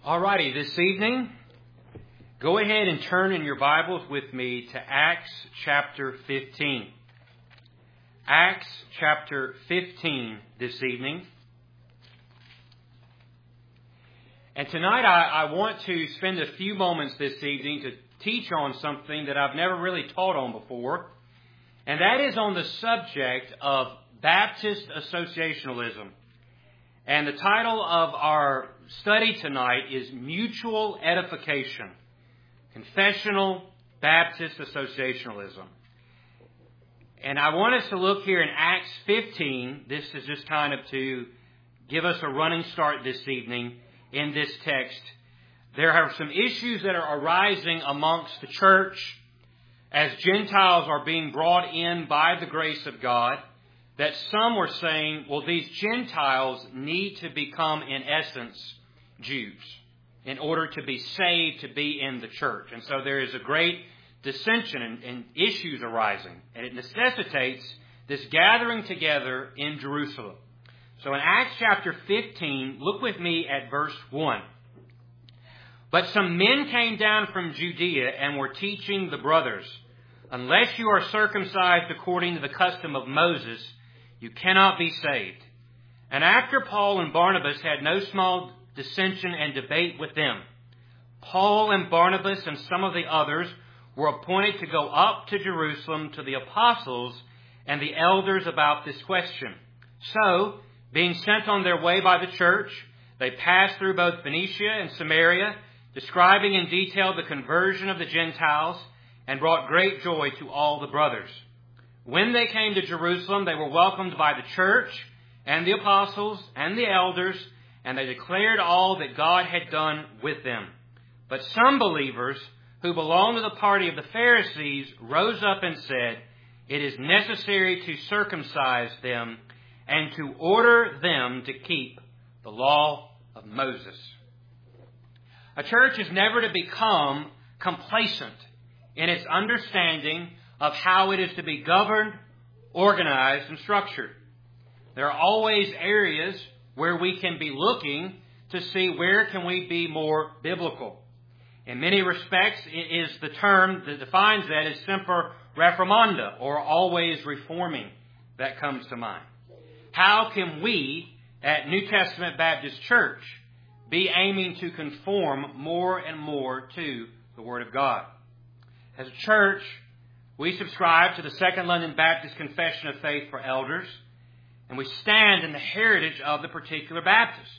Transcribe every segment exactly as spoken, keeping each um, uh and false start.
Alrighty, this evening, go ahead and turn in your Bibles with me to Acts chapter fifteen. Acts chapter fifteen this evening. And tonight I, I want to spend a few moments this evening to teach on something that I've never really taught on before. And that is on the subject of Baptist associationalism. And the title of our study tonight is Mutual Edification, Confessional Baptist Associationalism. And I want us to look here in Acts fifteen. This is just kind of to give us a running start this evening in this text. There are some issues that are arising amongst the church as Gentiles are being brought in by the grace of God, that some were saying, well, these Gentiles need to become, in essence, Jews in order to be saved, to be in the church. And so there is a great dissension and, and issues arising. And it necessitates this gathering together in Jerusalem. So in Acts chapter fifteen, look with me at verse one. But some men came down from Judea and were teaching the brothers, unless you are circumcised according to the custom of Moses, you cannot be saved. And after Paul and Barnabas had no small dissension and debate with them, Paul and Barnabas and some of the others were appointed to go up to Jerusalem to the apostles and the elders about this question. So, being sent on their way by the church, they passed through both Phoenicia and Samaria, describing in detail the conversion of the Gentiles, and brought great joy to all the brothers. When they came to Jerusalem, they were welcomed by the church and the apostles and the elders, and they declared all that God had done with them. But some believers who belonged to the party of the Pharisees rose up and said, it is necessary to circumcise them and to order them to keep the law of Moses. A church is never to become complacent in its understanding of how it is to be governed, organized, and structured. There are always areas where we can be looking to see where can we be more biblical. In many respects, it is the term that defines that is semper reformanda, or always reforming, that comes to mind. How can we at New Testament Baptist Church be aiming to conform more and more to the Word of God? As a church, we subscribe to the Second London Baptist Confession of Faith for elders, and we stand in the heritage of the particular Baptist.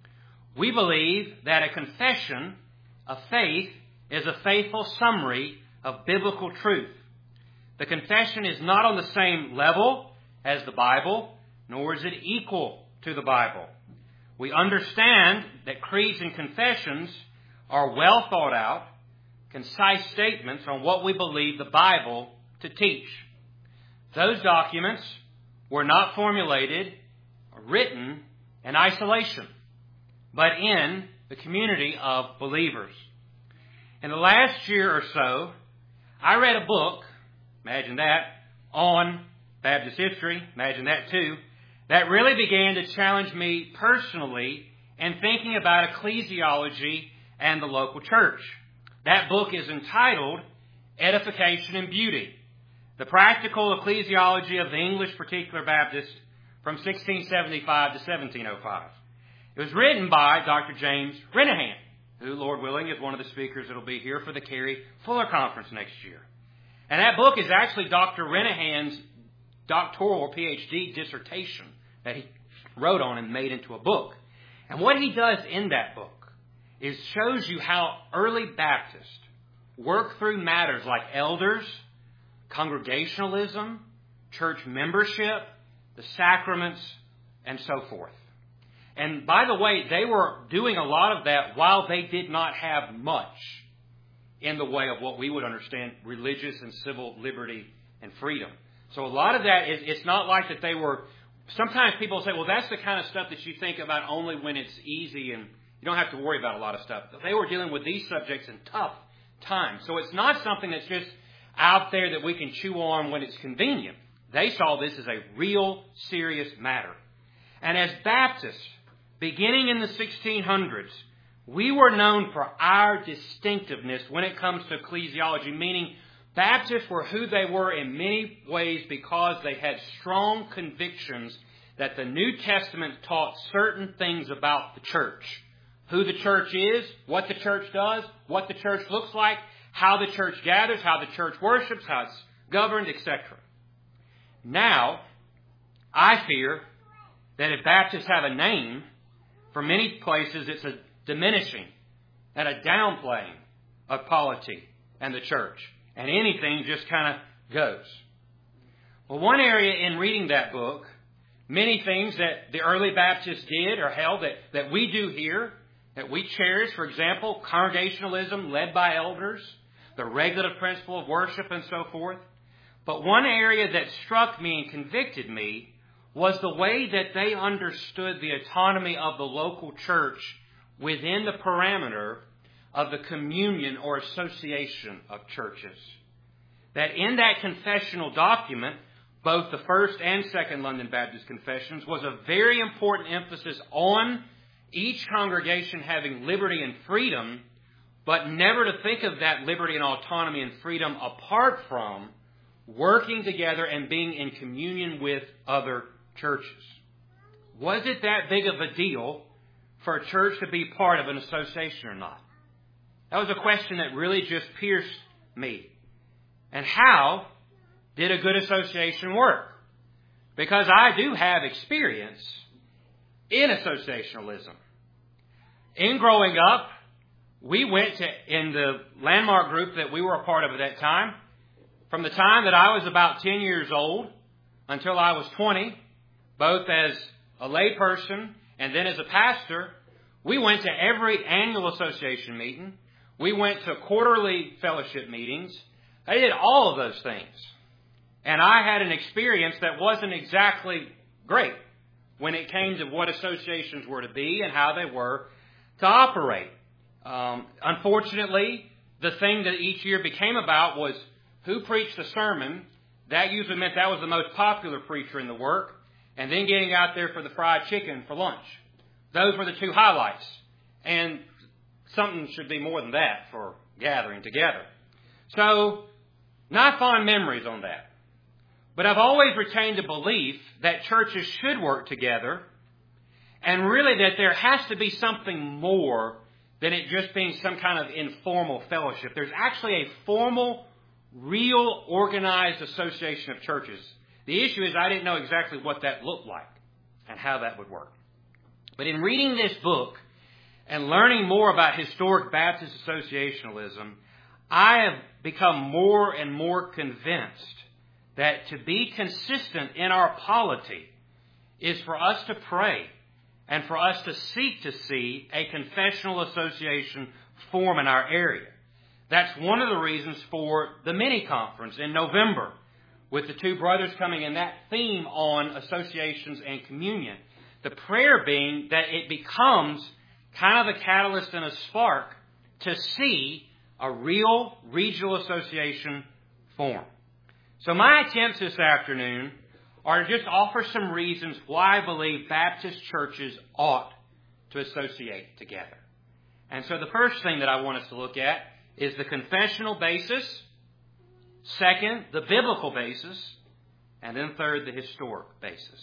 We believe that a confession of faith is a faithful summary of biblical truth. The confession is not on the same level as the Bible, nor is it equal to the Bible. We understand that creeds and confessions are well thought out, concise statements on what we believe the Bible to teach. Those documents were not formulated or written in isolation, but in the community of believers. In the last year or so, I read a book, imagine that, on Baptist history, imagine that too, that really began to challenge me personally in thinking about ecclesiology and the local church. That book is entitled Edification and Beauty, the Practical Ecclesiology of the English Particular Baptist from sixteen seventy-five to seventeen oh five. It was written by Doctor James Renihan, who, Lord willing, is one of the speakers that will be here for the Carey Fuller Conference next year. And that book is actually Doctor Renihan's doctoral or P H D dissertation that he wrote on and made into a book. And what he does in that book is shows you how early Baptists work through matters like elders, congregationalism, church membership, the sacraments, and so forth. And by the way, they were doing a lot of that while they did not have much in the way of what we would understand religious and civil liberty and freedom. So a lot of that is, it's not like that they were, sometimes people say, well, that's the kind of stuff that you think about only when it's easy and you don't have to worry about a lot of stuff. But they were dealing with these subjects in tough times. So it's not something that's just out there that we can chew on when it's convenient. They saw this as a real serious matter. And as Baptists, beginning in the sixteen hundreds, we were known for our distinctiveness when it comes to ecclesiology, meaning Baptists were who they were in many ways because they had strong convictions that the New Testament taught certain things about the church. Who the church is, what the church does, what the church looks like, how the church gathers, how the church worships, how it's governed, et cetera. Now, I fear that if Baptists have a name, for many places it's a diminishing and a downplaying of polity and the church. And anything just kind of goes. Well, one area in reading that book, many things that the early Baptists did or held that, that we do here, that we cherish, for example, congregationalism led by elders, the regulative principle of worship and so forth. But one area that struck me and convicted me was the way that they understood the autonomy of the local church within the parameter of the communion or association of churches. That in that confessional document, both the First and Second London Baptist Confessions, was a very important emphasis on each congregation having liberty and freedom, but never to think of that liberty and autonomy and freedom apart from working together and being in communion with other churches. Was it that big of a deal for a church to be part of an association or not? That was a question that really just pierced me. And how did a good association work? Because I do have experience in associationalism. In growing up, we went to, in the landmark group that we were a part of at that time, from the time that I was about ten years old until I was twenty, both as a lay person and then as a pastor, we went to every annual association meeting. We went to quarterly fellowship meetings. I did all of those things. And I had an experience that wasn't exactly great when it came to what associations were to be and how they were to operate. Um, unfortunately, the thing that each year became about was who preached the sermon. That usually meant that was the most popular preacher in the work. And then getting out there for the fried chicken for lunch. Those were the two highlights. And something should be more than that for gathering together. So, not fond memories on that. But I've always retained a belief that churches should work together, and really that there has to be something more than it just being some kind of informal fellowship. There's actually a formal, real, organized association of churches. The issue is I didn't know exactly what that looked like and how that would work. But in reading this book and learning more about historic Baptist associationalism, I have become more and more convinced that to be consistent in our polity is for us to pray and for us to seek to see a confessional association form in our area. That's one of the reasons for the mini-conference in November, with the two brothers coming in that theme on associations and communion. The prayer being that it becomes kind of a catalyst and a spark to see a real regional association form. So my attempts this afternoon are to just offer some reasons why I believe Baptist churches ought to associate together. And so the first thing that I want us to look at is the confessional basis. Second, the biblical basis. And then third, the historic basis.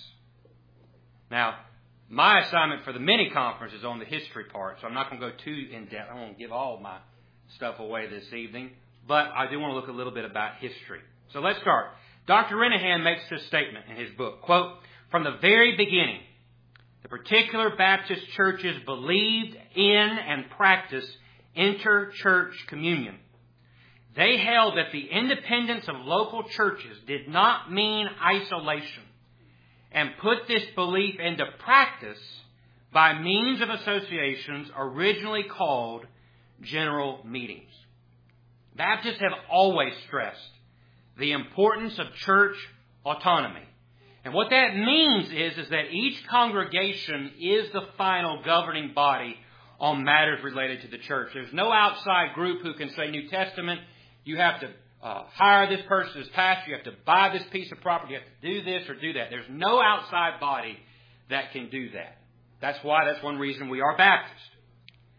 Now, my assignment for the mini-conference is on the history part, so I'm not going to go too in-depth. I won't give all my stuff away this evening, but I do want to look a little bit about history. So let's start. Doctor Renihan makes this statement in his book, quote, "From the very beginning, the particular Baptist churches believed in and practiced inter-church communion. They held that the independence of local churches did not mean isolation, and put this belief into practice by means of associations originally called general meetings." Baptists have always stressed the importance of church autonomy. And what that means is, is that each congregation is the final governing body on matters related to the church. There's no outside group who can say, New Testament, you have to uh, hire this person as pastor, you have to buy this piece of property, you have to do this or do that. There's no outside body that can do that. That's why, that's one reason we are Baptist.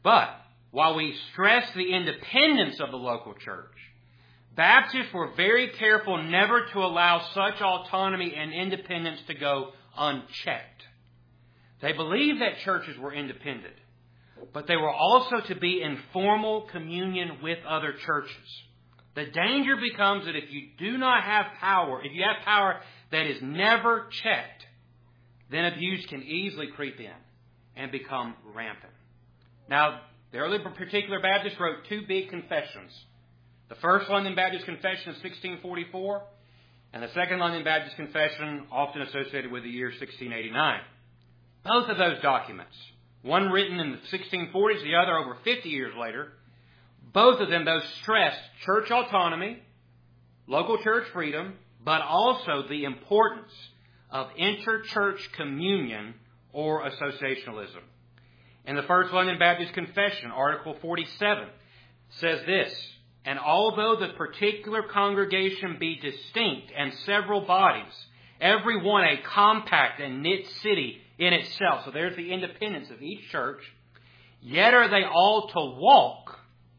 But while we stress the independence of the local church, Baptists were very careful never to allow such autonomy and independence to go unchecked. They believed that churches were independent, but they were also to be in formal communion with other churches. The danger becomes that if you do not have power, if you have power that is never checked, then abuse can easily creep in and become rampant. Now, the early particular Baptists wrote two big confessions. The First London Baptist Confession of sixteen forty-four and the Second London Baptist Confession, often associated with the year sixteen eighty-nine. Both of those documents, one written in the sixteen forties, the other over fifty years later, both of them, those stressed church autonomy, local church freedom, but also the importance of inter-church communion or associationalism. In the First London Baptist Confession, Article forty-seven, says this, "And although the particular congregation be distinct and several bodies, every one a compact and knit city in itself," so there's the independence of each church, "yet are they all to walk,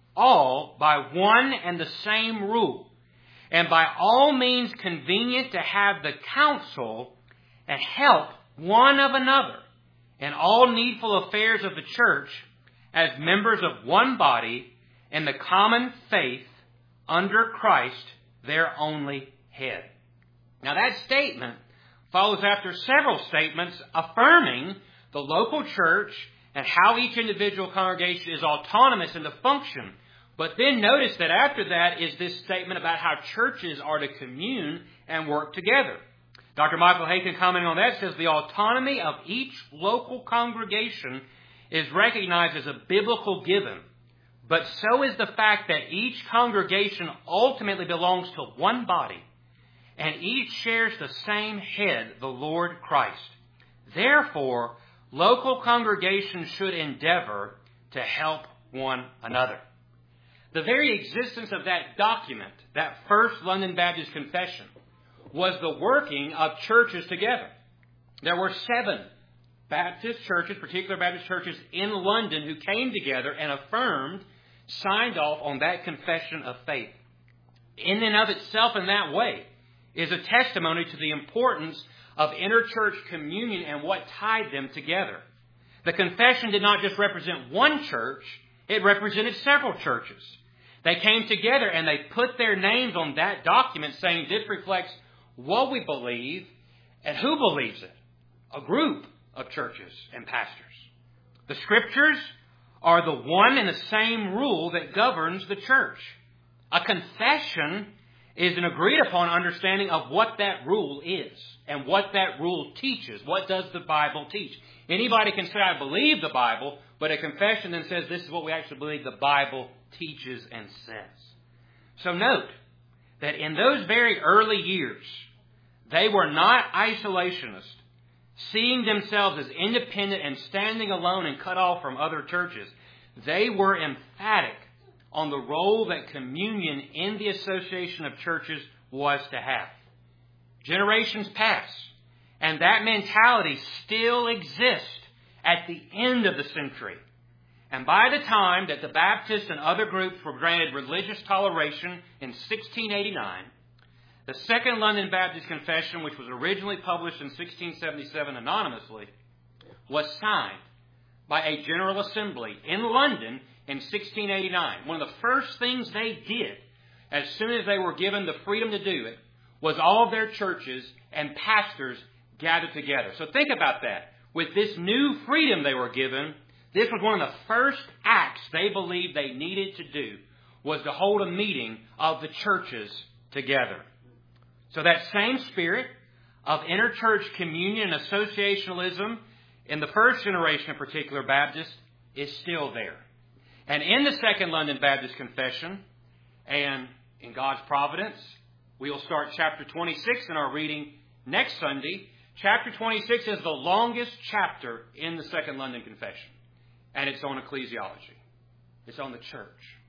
all by one and the same rule, and by all means convenient to have the counsel and help one of another in all needful affairs of the church as members of one body in the common faith under Christ, their only head." Now that statement follows after several statements affirming the local church and how each individual congregation is autonomous in the function. But then notice that after that is this statement about how churches are to commune and work together. Doctor Michael Haykin, commenting on that, says the autonomy of each local congregation is recognized as a biblical given. But so is the fact that each congregation ultimately belongs to one body, and each shares the same head, the Lord Christ. Therefore, local congregations should endeavor to help one another. The very existence of that document, that First London Baptist Confession, was the working of churches together. There were seven Baptist churches, particular Baptist churches in London, who came together and affirmed, signed off on that confession of faith. In and of itself, in that way, is a testimony to the importance of interchurch communion and what tied them together. The confession did not just represent one church, it represented several churches. They came together and they put their names on that document saying this reflects what we believe and who believes it. A group of churches and pastors. The Scriptures are the one and the same rule that governs the church. A confession is an agreed upon understanding of what that rule is and what that rule teaches. What does the Bible teach? Anybody can say, I believe the Bible, but a confession then says this is what we actually believe the Bible teaches and says. So note that in those very early years, they were not isolationists, seeing themselves as independent and standing alone and cut off from other churches. They were emphatic on the role that communion in the association of churches was to have. Generations pass, and that mentality still exists at the end of the century. And by the time that the Baptists and other groups were granted religious toleration in sixteen eighty-nine, the Second London Baptist Confession, which was originally published in sixteen seventy-seven anonymously, was signed by a General Assembly in London in sixteen eighty-nine. One of the first things they did, as soon as they were given the freedom to do it, was all of their churches and pastors gathered together. So think about that. With this new freedom they were given, this was one of the first acts they believed they needed to do, was to hold a meeting of the churches together. So that same spirit of interchurch communion and associationalism in the first generation of particular Baptists is still there. And in the Second London Baptist Confession, and in God's providence, we will start chapter twenty-six in our reading next Sunday. Chapter twenty-six is the longest chapter in the Second London Confession. And it's on ecclesiology. It's on the church.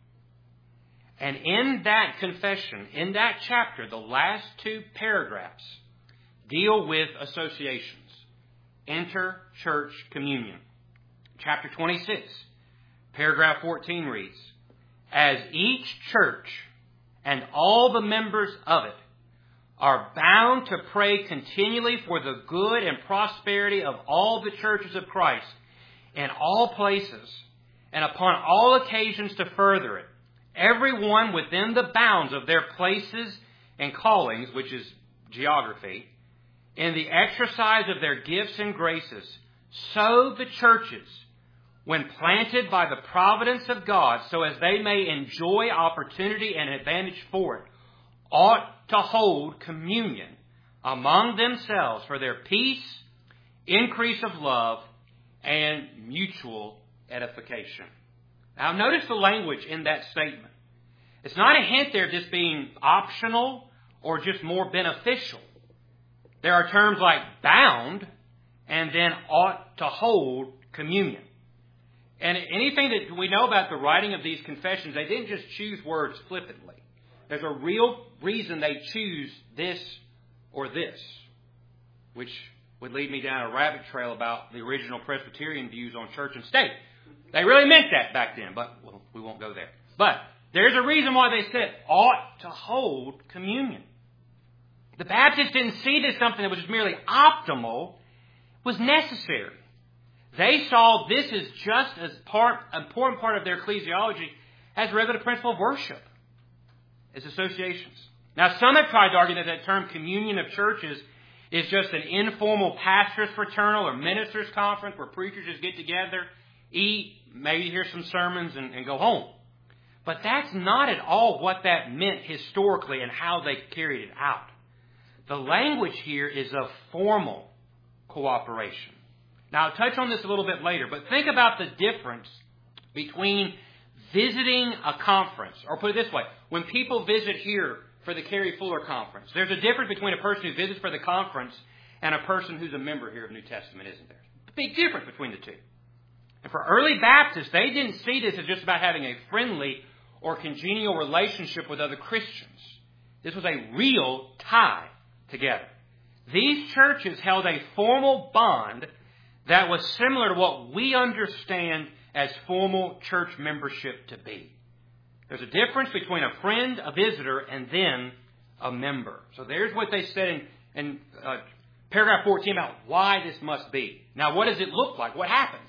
And in that confession, in that chapter, the last two paragraphs deal with associations, inter-church communion. Chapter twenty-six, Paragraph fourteen reads, as each church and all the members of it are bound to pray continually for the good and prosperity of all the churches of Christ in all places and upon all occasions to further it, everyone within the bounds of their places and callings, which is geography, in the exercise of their gifts and graces, so the churches, when planted by the providence of God, so as they may enjoy opportunity and advantage for it, ought to hold communion among themselves for their peace, increase of love, and mutual edification. Now notice the language in that statement. It's not a hint there of just being optional or just more beneficial. There are terms like bound and then ought to hold communion. And anything that we know about the writing of these confessions, they didn't just choose words flippantly. There's a real reason they choose this or this, which would lead me down a rabbit trail about the original Presbyterian views on church and state. They really meant that back then, but well, we won't go there. But there's a reason why they said ought to hold communion. The Baptists didn't see this as something that was just merely optimal, was necessary. They saw this as just as part, important part of their ecclesiology as a regular principle of worship, as associations. Now, some have tried to argue that that term communion of churches is just an informal pastors' fraternal or ministers' conference where preachers just get together, eat, maybe hear some sermons, and, and go home. But that's not at all what that meant historically and how they carried it out. The language here is of formal cooperation. Now, I'll touch on this a little bit later, but think about the difference between visiting a conference, or put it this way, when people visit here for the Carrie Fuller Conference, there's a difference between a person who visits for the conference and a person who's a member here of New Testament, isn't there? A big difference between the two. And for early Baptists, they didn't see this as just about having a friendly or congenial relationship with other Christians. This was a real tie together. These churches held a formal bond that was similar to what we understand as formal church membership to be. There's a difference between a friend, a visitor, and then a member. So there's what they said in, in uh, paragraph fourteen about why this must be. Now, what does it look like? What happens?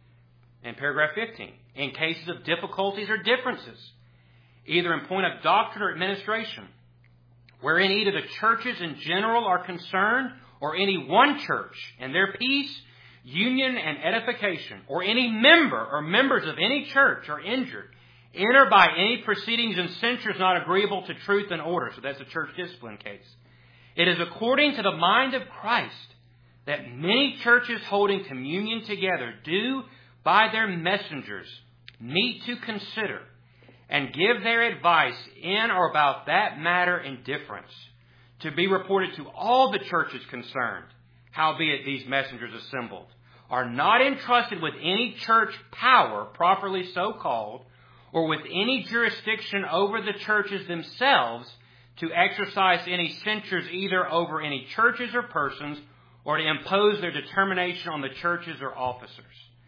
In paragraph fifteen, in cases of difficulties or differences, either in point of doctrine or administration, wherein either the churches in general are concerned or any one church and their peace, union, and edification, or any member or members of any church are injured, enter by any proceedings and censures not agreeable to truth and order. So that's a church discipline case. It is according to the mind of Christ that many churches holding communion together do by their messengers meet to consider and give their advice in or about that matter in difference, to be reported to all the churches concerned, howbeit these messengers assembled are not entrusted with any church power, properly so called, or with any jurisdiction over the churches themselves to exercise any censures either over any churches or persons, or to impose their determination on the churches or officers.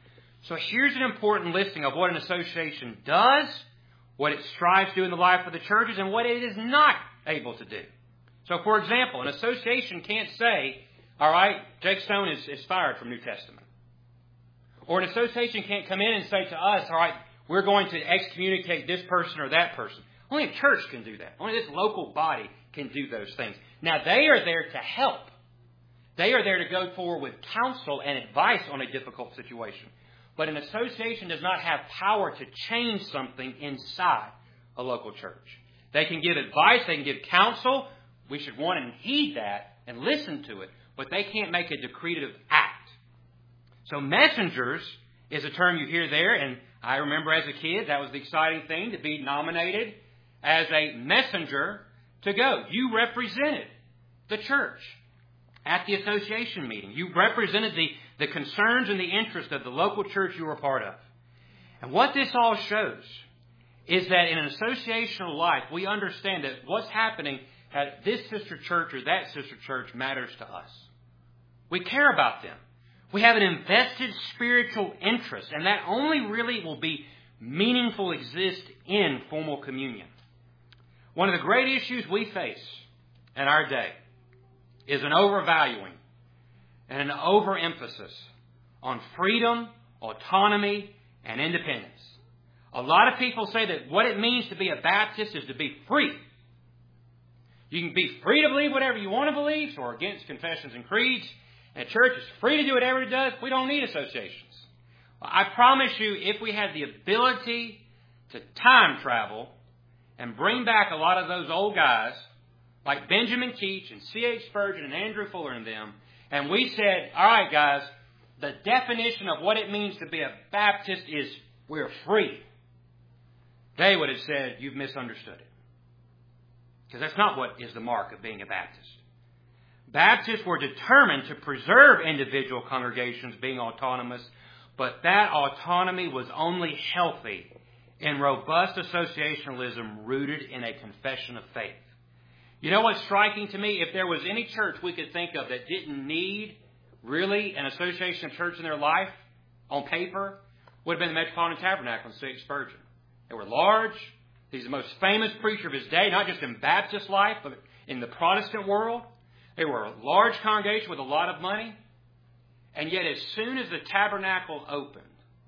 So here's an important listing of what an association does, what it strives to do in the life of the churches, and what it is not able to do. So, for example, an association can't say, all right, Jake Stone is, is fired from New Testament. Or an association can't come in and say to us, all right, we're going to excommunicate this person or that person. Only a church can do that. Only this local body can do those things. Now, they are there to help. They are there to go forward with counsel and advice on a difficult situation. But an association does not have power to change something inside a local church. They can give advice, they can give counsel. We should want and heed that and listen to it, but they can't make a decretive act. So messengers is a term you hear there, and I remember as a kid, that was the exciting thing, to be nominated as a messenger to go. You represented the church at the association meeting. You represented the, the concerns and the interests of the local church you were a part of. And what this all shows is that in an associational life, we understand that what's happening at this sister church or that sister church matters to us. We care about them. We have an invested spiritual interest, and that only really will be meaningful exist in formal communion. One of the great issues we face in our day is an overvaluing and an overemphasis on freedom, autonomy, and independence. A lot of people say that what it means to be a Baptist is to be free. You can be free to believe whatever you want to believe, or against confessions and creeds, and the church is free to do whatever it does. We don't need associations. I promise you, if we had the ability to time travel and bring back a lot of those old guys, like Benjamin Keach and C H Spurgeon and Andrew Fuller and them, and we said, all right, guys, the definition of what it means to be a Baptist is we're free, they would have said, you've misunderstood it. Because that's not what is the mark of being a Baptist. Baptists were determined to preserve individual congregations being autonomous, but that autonomy was only healthy in robust associationalism rooted in a confession of faith. You know what's striking to me? If there was any church we could think of that didn't need really an association of church in their life on paper, would have been the Metropolitan Tabernacle and C H Spurgeon. They were large. He's the most famous preacher of his day, not just in Baptist life, but in the Protestant world. They were a large congregation with a lot of money. And yet as soon as the tabernacle opened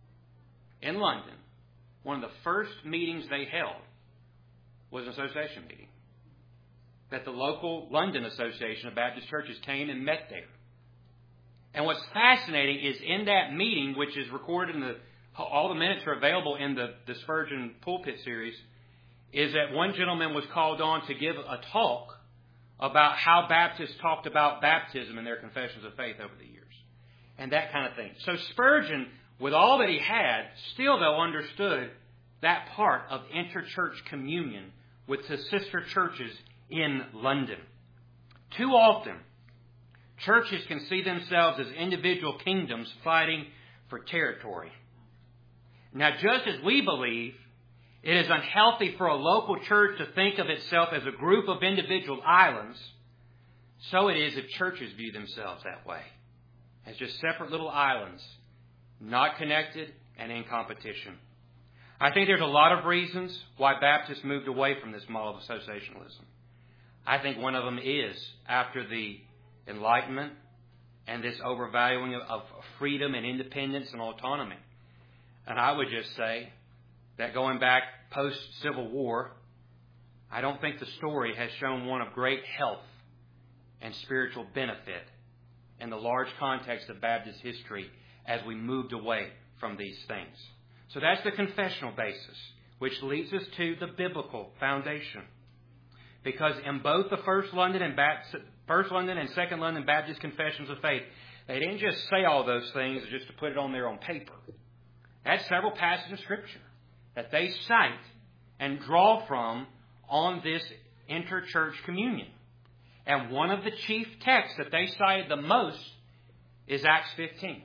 in London, one of the first meetings they held was an association meeting. That the local London Association of Baptist Churches came and met there. And what's fascinating is in that meeting, which is recorded in the, all the minutes are available in the, the Spurgeon Pulpit series, is that one gentleman was called on to give a talk about how Baptists talked about baptism in their confessions of faith over the years. And that kind of thing. So Spurgeon, with all that he had, still though understood that part of interchurch communion with the sister churches in London. Too often, churches can see themselves as individual kingdoms fighting for territory. Now, just as we believe it is unhealthy for a local church to think of itself as a group of individual islands, so it is if churches view themselves that way, as just separate little islands, not connected and in competition. I think there's a lot of reasons why Baptists moved away from this model of associationalism. I think one of them is after the Enlightenment and this overvaluing of freedom and independence and autonomy. And I would just say that going back post-Civil War, I don't think the story has shown one of great health and spiritual benefit in the large context of Baptist history as we moved away from these things. So that's the confessional basis, which leads us to the biblical foundation. Because in both the First London and Baptist, First London and Second London Baptist Confessions of Faith, they didn't just say all those things just to put it on there on paper. That's several passages of Scripture that they cite and draw from on this interchurch communion. And one of the chief texts that they cited the most is Acts fifteen.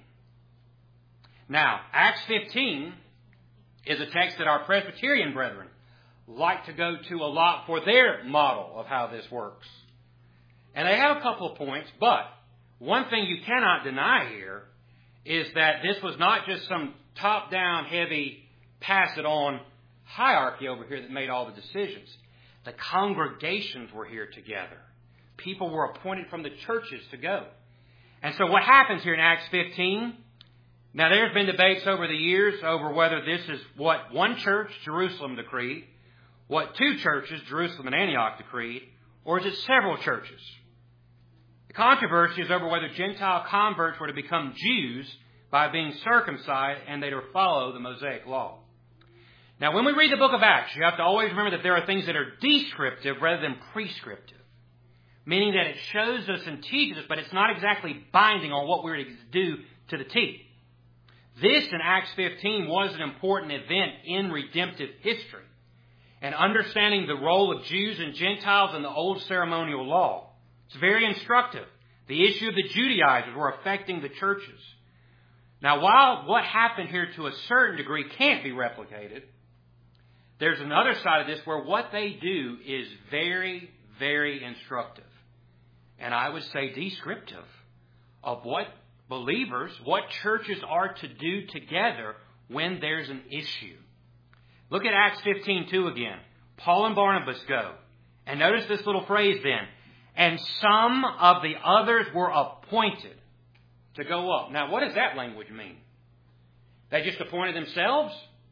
Now, Acts fifteen is a text that our Presbyterian brethren like to go to a lot for their model of how this works. And they have a couple of points, but one thing you cannot deny here is that this was not just some top-down, heavy, pass-it-on hierarchy over here that made all the decisions. The congregations were here together. People were appointed from the churches to go. And so what happens here in Acts fifteen? Now, there's been debates over the years over whether this is what one church, Jerusalem, decreed, what two churches, Jerusalem and Antioch, decreed, or is it several churches? The controversy is over whether Gentile converts were to become Jews by being circumcised and they to follow the Mosaic law. Now, when we read the book of Acts, you have to always remember that there are things that are descriptive rather than prescriptive, meaning that it shows us and teaches us, but it's not exactly binding on what we're to do to the T. This in Acts fifteen was an important event in redemptive history and understanding the role of Jews and Gentiles in the old ceremonial law. It's very instructive. The issue of the Judaizers were affecting the churches. Now, while what happened here to a certain degree can't be replicated, there's another side of this where what they do is very, very instructive. And I would say descriptive of what believers, what churches are to do together when there's an issue. Look at Acts fifteen two again. Paul and Barnabas go. And notice this little phrase then. And some of the others were appointed to go up. Now, what does that language mean? They just appointed themselves?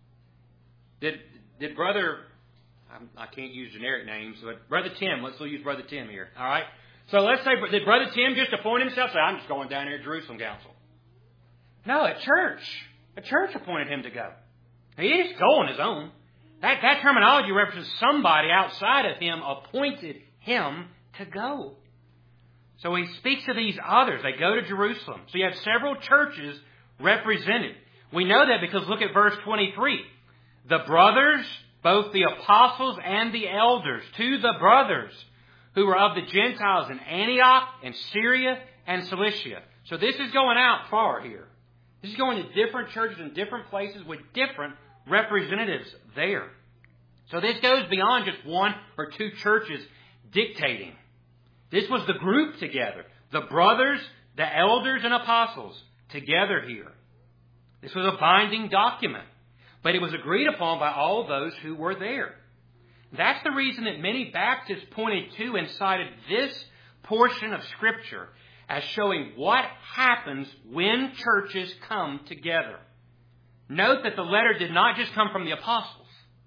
Did did Brother, I can't use generic names, but Brother Tim, let's use Brother Tim here, all right? So let's say, did Brother Tim just appoint himself? Say, I'm just going down here to Jerusalem Council. No, a church. A church appointed him to go. He didn't go on his own. That, that terminology references somebody outside of him appointed him to go. So he speaks to these others. They go to Jerusalem. So you have several churches represented. We know that because look at verse twenty-three. The brothers, both the apostles and the elders, to the brothers who were of the Gentiles in Antioch and Syria and Cilicia. So this is going out far here. This is going to different churches in different places with different representatives there. So this goes beyond just one or two churches dictating. This was the group together. The brothers, the elders, and apostles together here. This was a binding document. But it was agreed upon by all those who were there. That's the reason that many Baptists pointed to and cited this portion of Scripture as showing what happens when churches come together. Note that the letter did not just come from the apostles.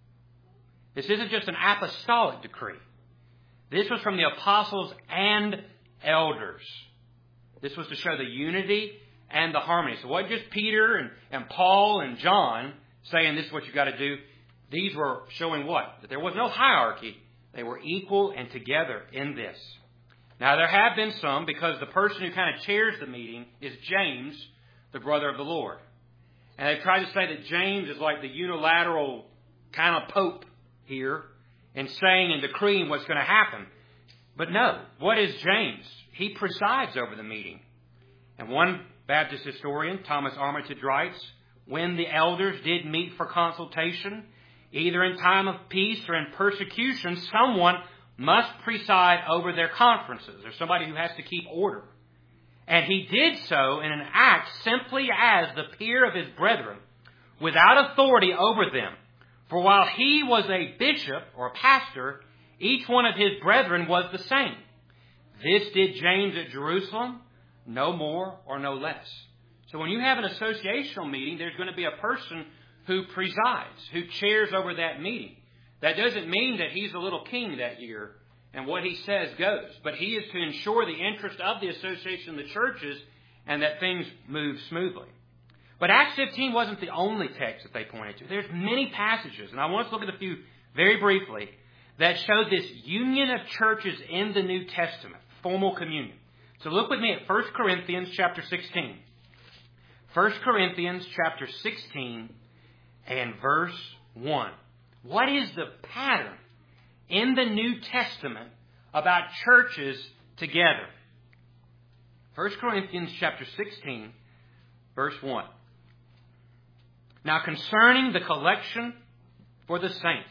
This isn't just an apostolic decree. This was from the apostles and elders. This was to show the unity and the harmony. So it wasn't just Peter and, and Paul and John saying this is what you've got to do. These were showing what? That there was no hierarchy. They were equal and together in this. Now there have been some, because the person who kind of chairs the meeting is James, the brother of the Lord. And they tried to say that James is like the unilateral kind of pope here in saying and decreeing what's going to happen. But no, what is James? He presides over the meeting. And one Baptist historian, Thomas Armitage, writes, when the elders did meet for consultation, either in time of peace or in persecution, someone must preside over their conferences. There's somebody who has to keep order. And he did so in an act simply as the peer of his brethren, without authority over them. For while he was a bishop or a pastor, each one of his brethren was the same. This did James at Jerusalem, no more or no less. So when you have an associational meeting, there's going to be a person who presides, who chairs over that meeting. That doesn't mean that he's a little king that year and what he says goes. But he is to ensure the interest of the association of the churches and that things move smoothly. But Acts fifteen wasn't the only text that they pointed to. There's many passages, and I want us to look at a few very briefly, that show this union of churches in the New Testament, formal communion. So look with me at First Corinthians chapter sixteen. First Corinthians chapter sixteen and verse one. What is the pattern in the New Testament about churches together? First Corinthians chapter sixteen, verse one. Now concerning the collection for the saints,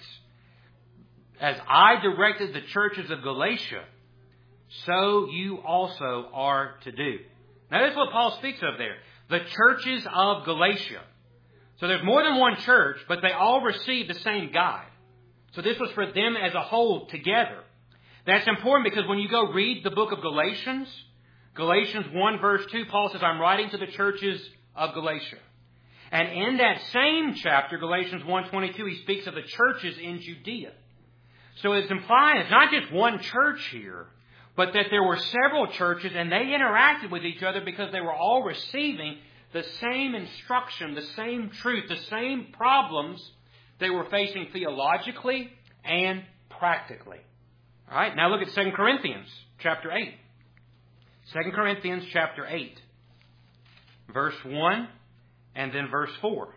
as I directed the churches of Galatia, so you also are to do. Now that's what Paul speaks of there. The churches of Galatia. So there's more than one church, but they all received the same guide. So this was for them as a whole together. That's important because when you go read the book of Galatians, Galatians one verse two, Paul says, I'm writing to the churches of Galatia. And in that same chapter, Galatians one twenty-two, he speaks of the churches in Judea. So it's implying it's not just one church here, but that there were several churches and they interacted with each other because they were all receiving the same instruction, the same truth, the same problems they were facing theologically and practically. All right, now look at Second Corinthians chapter eight. Second Corinthians chapter eight, verse one and then verse four.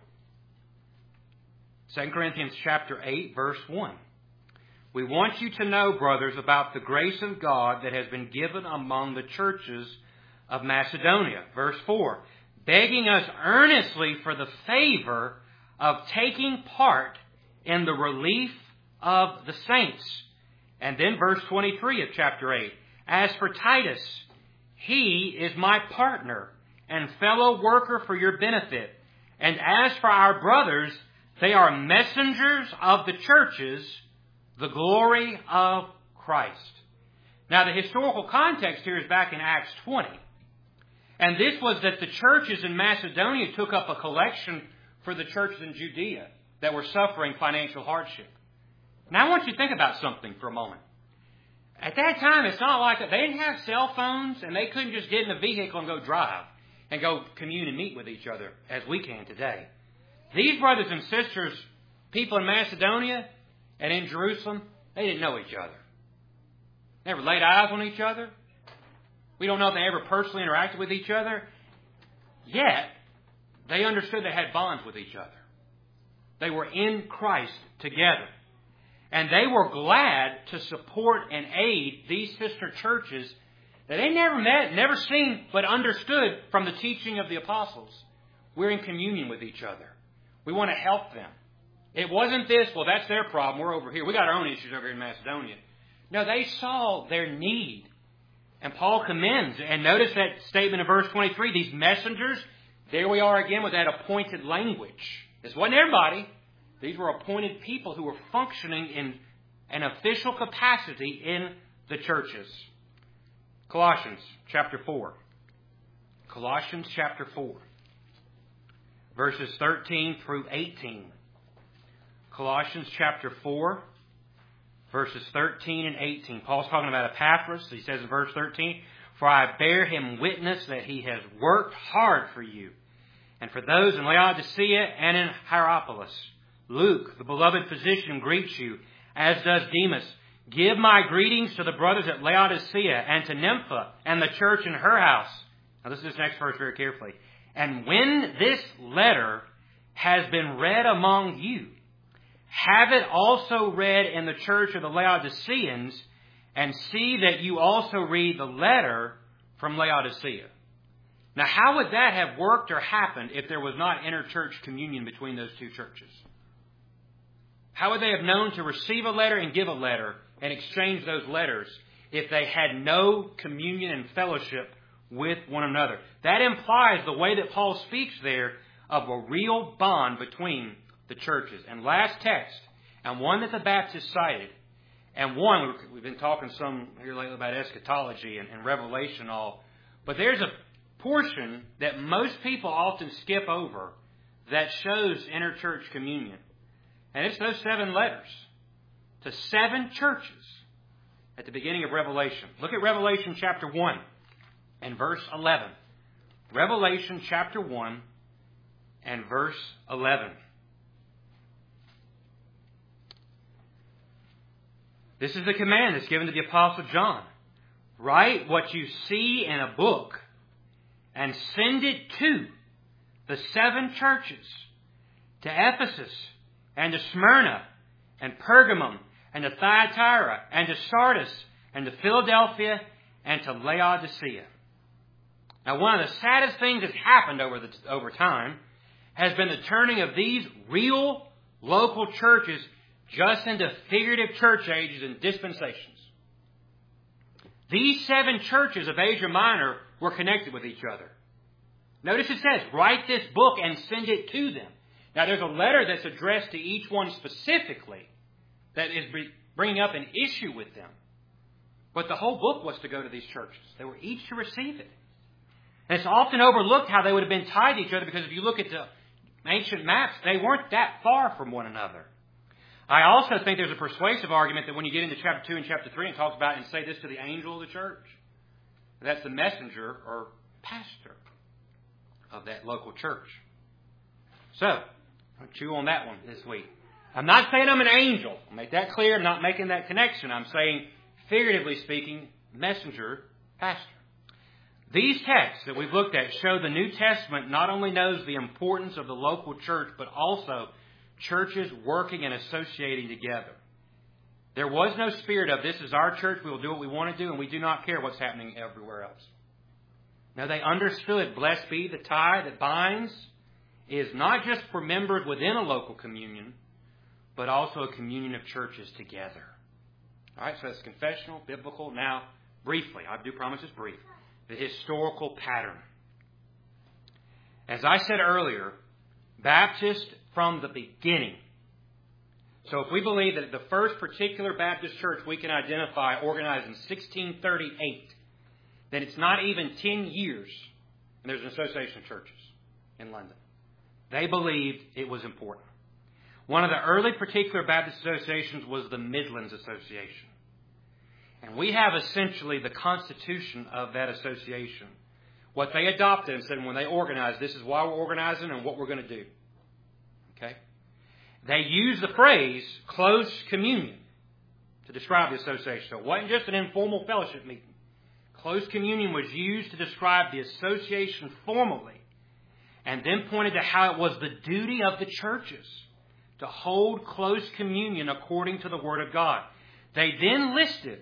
Second Corinthians chapter eight, verse one. We want you to know, brothers, about the grace of God that has been given among the churches of Macedonia. Verse four. Begging us earnestly for the favor of taking part in the relief of the saints. And then verse twenty-three of chapter eight. As for Titus, he is my partner and fellow worker for your benefit. And as for our brothers, They are messengers of the churches, the glory of Christ. Now, the historical context here is back in Acts twenty. And this was that the churches in Macedonia took up a collection for the churches in Judea that were suffering financial hardship. Now, I want you to think about something for a moment. At that time, it's not like that. They didn't have cell phones, and they couldn't just get in a vehicle and go drive and go commune and meet with each other as we can today. These brothers and sisters, people in Macedonia and in Jerusalem, they didn't know each other. Never laid eyes on each other. We don't know if they ever personally interacted with each other. Yet, they understood they had bonds with each other. They were in Christ together. And they were glad to support and aid these sister churches that they never met, never seen, but understood from the teaching of the apostles. We're in communion with each other. We want to help them. It wasn't this, well, that's their problem. We're over here. We got our own issues over here in Macedonia. No, they saw their need. And Paul commends. And notice that statement in verse twenty-three. These messengers, there we are again with that appointed language. This wasn't everybody. These were appointed people who were functioning in an official capacity in the churches. Colossians chapter four. Colossians chapter four. Verses thirteen through eighteen. Colossians chapter four. Verses thirteen and eighteen. Paul's talking about Epaphras. He says in verse thirteen, "For I bear him witness that he has worked hard for you, and for those in Laodicea and in Hierapolis. Luke, the beloved physician, greets you, as does Demas. Give my greetings to the brothers at Laodicea and to Nympha and the church in her house." Now listen to this next verse very carefully. "And when this letter has been read among you, have it also read in the church of the Laodiceans, and see that you also read the letter from Laodicea." Now, how would that have worked or happened if there was not inter-church communion between those two churches? How would they have known to receive a letter and give a letter and exchange those letters if they had no communion and fellowship with one another? That implies the way that Paul speaks there of a real bond between the churches. And last text, and one that the Baptists cited, and one, we've been talking some here lately about eschatology and, and Revelation and all, but there's a portion that most people often skip over that shows interchurch communion. And it's those seven letters to seven churches at the beginning of Revelation. Look at Revelation chapter one and verse eleven. Revelation chapter one and verse eleven. This is the command that's given to the Apostle John. "Write what you see in a book and send it to the seven churches, to Ephesus and to Smyrna and Pergamum and to Thyatira and to Sardis and to Philadelphia and to Laodicea." Now, one of the saddest things that's happened over the, over time has been the turning of these real local churches just into figurative church ages and dispensations. These seven churches of Asia Minor were connected with each other. Notice it says, write this book and send it to them. Now, there's a letter that's addressed to each one specifically that is bringing up an issue with them. But the whole book was to go to these churches. They were each to receive it. And it's often overlooked how they would have been tied to each other, because if you look at the ancient maps, they weren't that far from one another. I also think there's a persuasive argument that when you get into chapter two and chapter three, it talks about, and say this to the angel of the church. That's the messenger or pastor of that local church. So, I'll chew on that one this week. I'm not saying I'm an angel. I'll make that clear. I'm not making that connection. I'm saying, figuratively speaking, messenger, pastor. These texts that we've looked at show the New Testament not only knows the importance of the local church, but also churches working and associating together. There was no spirit of, this is our church, we will do what we want to do, and we do not care what's happening everywhere else. Now, they understood, blessed be the tie that binds, is not just for members within a local communion, but also a communion of churches together. All right, so that's confessional, biblical. Now, briefly, I do promise it's brief, the historical pattern. As I said earlier, Baptist from the beginning. So if we believe that the first particular Baptist church we can identify organized in sixteen thirty-eight, then it's not even ten years, and there's an association of churches in London. They believed it was important. One of the early particular Baptist associations was the Midlands Association. And we have essentially the constitution of that association. What they adopted and said when they organized, this is why we're organizing and what we're going to do. Okay? They used the phrase close communion to describe the association. So it wasn't just an informal fellowship meeting. Close communion was used to describe the association formally, and then pointed to how it was the duty of the churches to hold close communion according to the Word of God. They then listed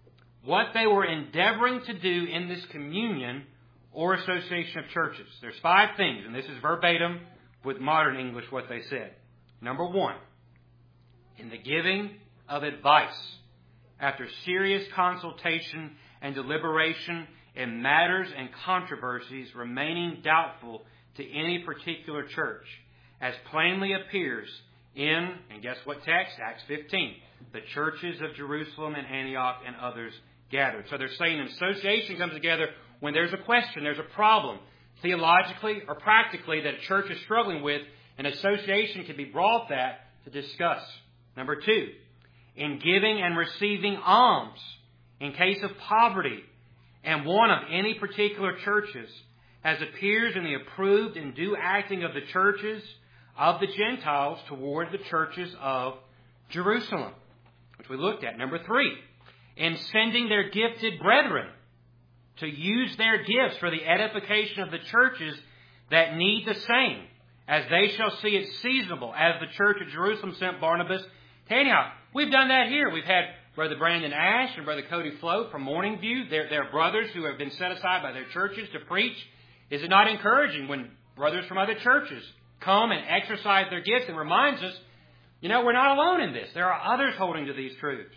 what they were endeavoring to do in this communion or association of churches. There's five things, and this is verbatim with modern English what they said. Number one, in the giving of advice after serious consultation and deliberation in matters and controversies remaining doubtful to any particular church, as plainly appears in, and guess what text? Acts fifteen. The churches of Jerusalem and Antioch and others gathered. So they're saying an association comes together when there's a question, there's a problem, theologically or practically, that a church is struggling with. An association can be brought that to discuss. Number two, in giving and receiving alms in case of poverty and want of any particular churches, as appears in the approved and due acting of the churches of the Gentiles toward the churches of Jerusalem, which we looked at. Number three, in sending their gifted brethren to use their gifts for the edification of the churches that need the same, as they shall see it seasonable, as the church of Jerusalem sent Barnabas to Antioch. We've done that here. We've had Brother Brandon Ash and Brother Cody Float from Morning View. They're, they're brothers who have been set aside by their churches to preach. Is it not encouraging when brothers from other churches come and exercise their gifts and reminds us, you know, we're not alone in this. There are others holding to these truths.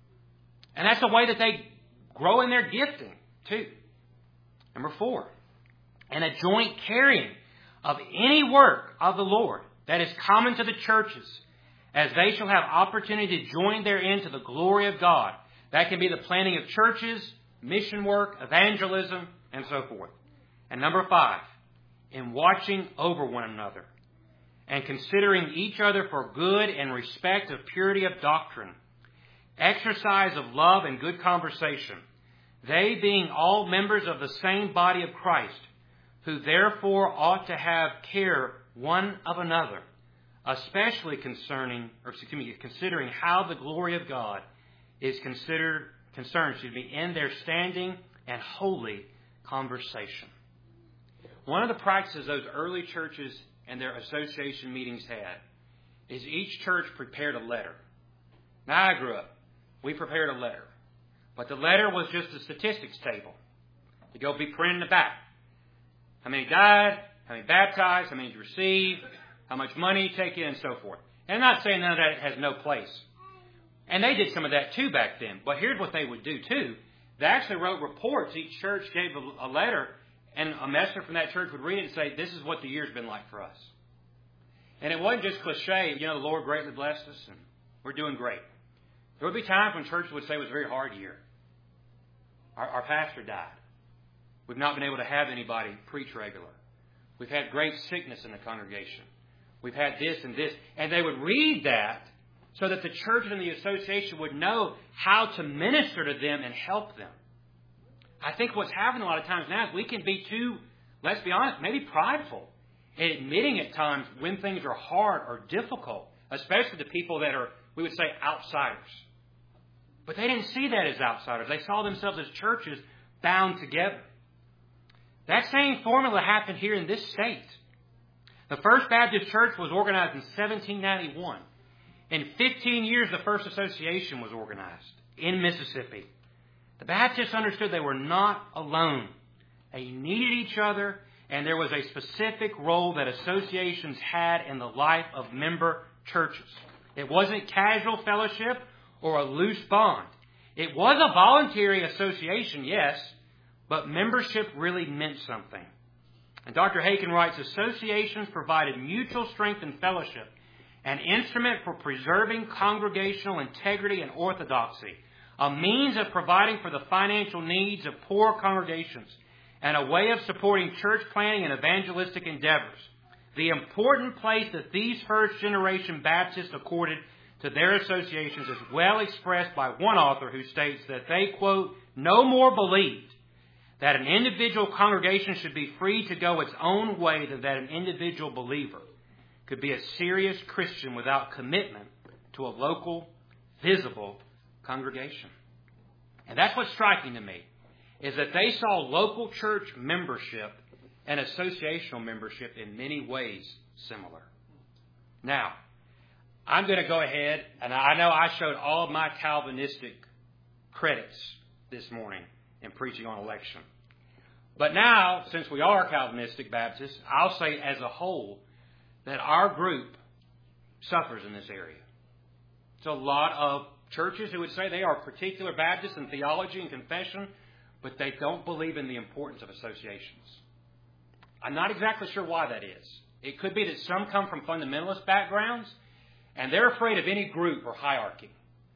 And that's the way that they grow in their gifting, too. Number four, and a joint carrying of any work of the Lord that is common to the churches, as they shall have opportunity to join therein to the glory of God. That can be the planting of churches, mission work, evangelism, and so forth. And number five, in watching over one another and considering each other for good in respect of purity of doctrine, exercise of love and good conversation, they being all members of the same body of Christ, who therefore ought to have care one of another, especially concerning, or excuse me, considering how the glory of God is considered concerned, excuse me, in their standing and holy conversation. One of the practices those early churches and their association meetings had is each church prepared a letter. Now, I grew up. We prepared a letter. But the letter was just a statistics table to go be printed in the back. How many died, how many baptized, how many you received, how much money you take in, and so forth. And I'm not saying none of that has no place. And they did some of that too back then. But here's what they would do too. They actually wrote reports. Each church gave a, a letter, and a messenger from that church would read it and say, this is what the year's been like for us. And it wasn't just cliche, you know, the Lord greatly blessed us and we're doing great. There would be times when churches would say it was a very hard year. Our, our pastor died. We've not been able to have anybody preach regular. We've had great sickness in the congregation. We've had this and this. And they would read that so that the church and the association would know how to minister to them and help them. I think what's happening a lot of times now is we can be too, let's be honest, maybe prideful in admitting at times when things are hard or difficult, especially the people that are, we would say, outsiders. But they didn't see that as outsiders. They saw themselves as churches bound together. That same formula happened here in this state. The First Baptist Church was organized in seventeen ninety-one. In fifteen years, the first association was organized in Mississippi. The Baptists understood they were not alone. They needed each other, and there was a specific role that associations had in the life of member churches. It wasn't casual fellowship or a loose bond. It was a voluntary association, yes, but membership really meant something. And Doctor Haken writes, associations provided mutual strength and fellowship, an instrument for preserving congregational integrity and orthodoxy, a means of providing for the financial needs of poor congregations, and a way of supporting church planting and evangelistic endeavors. The important place that these first-generation Baptists accorded to their associations is well expressed by one author who states that they, quote, no more believed that an individual congregation should be free to go its own way than that an individual believer could be a serious Christian without commitment to a local, visible congregation. And that's what's striking to me, is that they saw local church membership and associational membership in many ways similar. Now, I'm going to go ahead, and I know I showed all of my Calvinistic credits this morning in preaching on election. But now, since we are Calvinistic Baptists, I'll say as a whole that our group suffers in this area. It's a lot of churches who would say they are particular Baptists in theology and confession, but they don't believe in the importance of associations. I'm not exactly sure why that is. It could be that some come from fundamentalist backgrounds, and they're afraid of any group or hierarchy.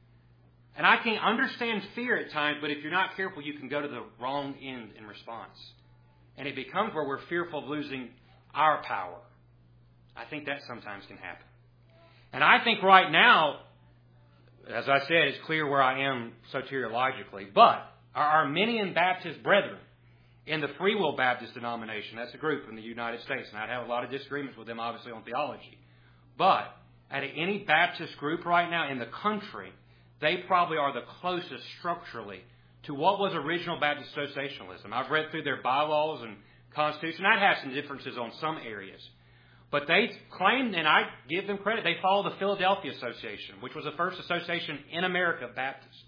And I can understand fear at times, but if you're not careful, you can go to the wrong end in response. And it becomes where we're fearful of losing our power. I think that sometimes can happen. And I think right now, as I said, it's clear where I am soteriologically, but our Arminian Baptist brethren in the Free Will Baptist denomination, that's a group in the United States, and I'd have a lot of disagreements with them, obviously, on theology. But at any Baptist group right now in the country, they probably are the closest structurally to what was original Baptist associationalism. I've read through their bylaws and constitution. I'd have some differences on some areas. But they claim, and I give them credit, they follow the Philadelphia Association, which was the first association in America Baptist.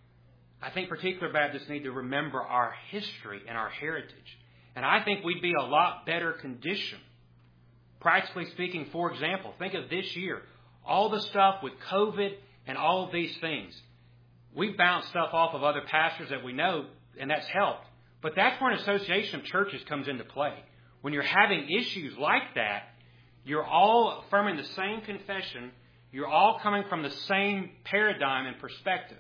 I think particular Baptists need to remember our history and our heritage. And I think we'd be a lot better conditioned. Practically speaking, for example, think of this year. All the stuff with COVID and all of these things. We've bounced stuff off of other pastors that we know, and that's helped. But that's where an association of churches comes into play. When you're having issues like that, you're all affirming the same confession. You're all coming from the same paradigm and perspective.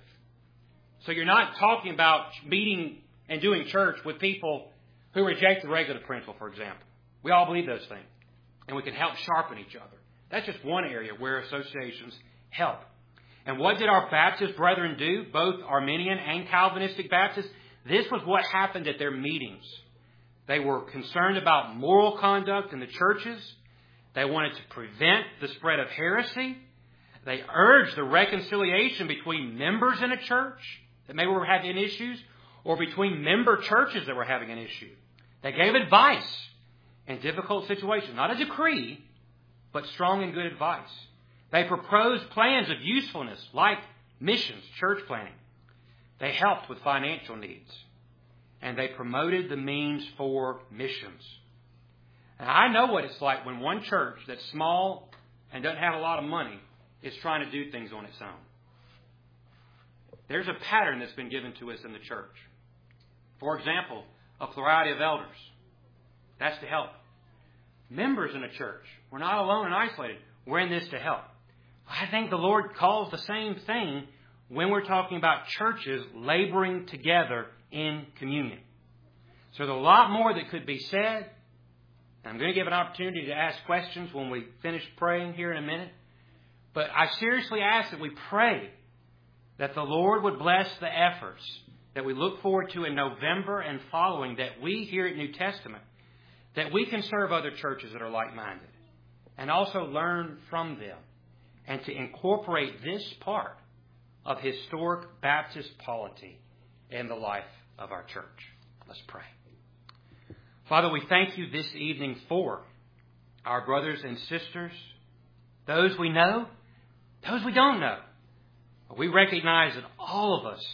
So you're not talking about meeting and doing church with people who reject the regulative principle, for example. We all believe those things. And we can help sharpen each other. That's just one area where associations help. And what did our Baptist brethren do, both Arminian and Calvinistic Baptists? This was what happened at their meetings. They were concerned about moral conduct in the churches. They wanted to prevent the spread of heresy. They urged the reconciliation between members in a church that maybe were having issues, or between member churches that were having an issue. They gave advice in difficult situations, not a decree, but strong and good advice. They proposed plans of usefulness like missions, church planting. They helped with financial needs. And they promoted the means for missions. And I know what it's like when one church that's small and doesn't have a lot of money is trying to do things on its own. There's a pattern that's been given to us in the church. For example, a plurality of elders. That's to help. Members in a church. We're not alone and isolated. We're in this to help. I think the Lord calls the same thing when we're talking about churches laboring together in communion. So there's a lot more that could be said. I'm going to give an opportunity to ask questions when we finish praying here in a minute. But I seriously ask that we pray that the Lord would bless the efforts that we look forward to in November and following, that we here at New Testament, that we can serve other churches that are like-minded and also learn from them and to incorporate this part of historic Baptist polity in the life of our church. Let's pray. Father, we thank you this evening for our brothers and sisters, those we know, those we don't know. We recognize that all of us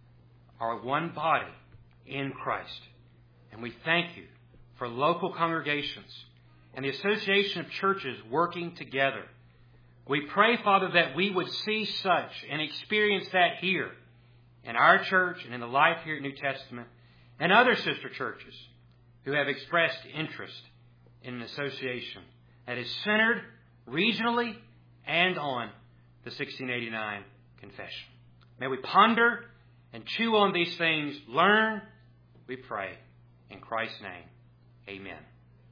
are one body in Christ. And we thank you for local congregations and the association of churches working together. We pray, Father, that we would see such and experience that here in our church and in the life here at New Testament and other sister churches who have expressed interest in an association that is centered regionally and on the sixteen eighty-nine Confession. May we ponder and chew on these things, learn, we pray. In Christ's name, amen.